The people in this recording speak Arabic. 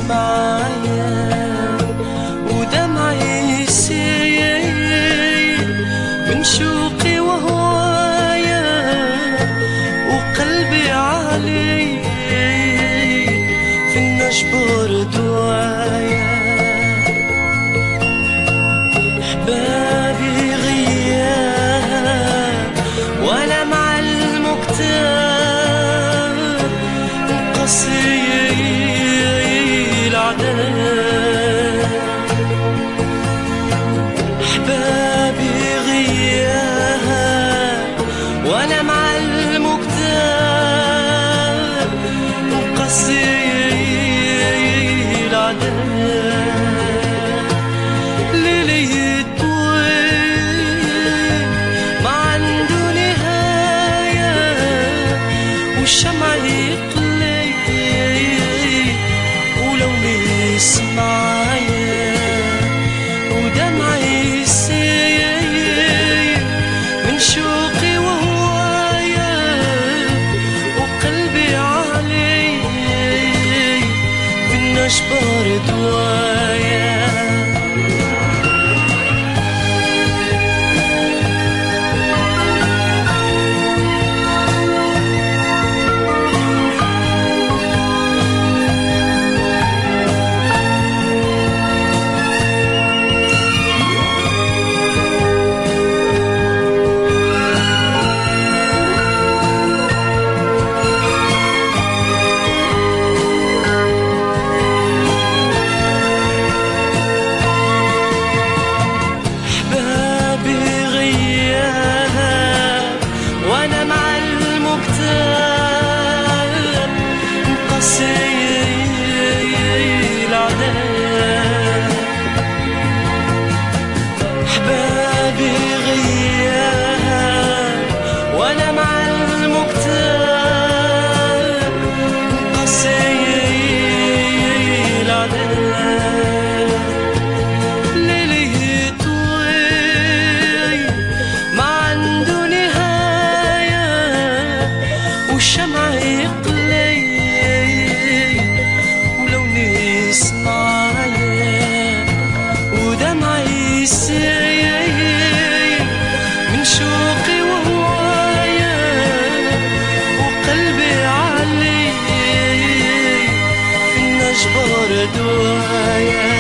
معايا ودمعي يسيل من شوقي وهوايا وقلبي علي في النجبر دوايا. أحبابي غياب وأنا مع المكتاب مقصي العذاب. أحبابي غياب وأنا مع المكتاب مقصي العذاب. ليلي طويل ما عنده نهاية والشمع يطلي ولو نسمعايا ودمعي يسيل من شوقي وهوايا وقلبي علي بالنجبر دوايا. أحبابي غياب وأنا مع المكتاب مقصي العذاب. ليلي طويل ما عنده نهاية والشمع يقلي ولو نسمعايا ودمعي يسيل من شوقي وهوايا وقلبي علي في النجبر دوايا.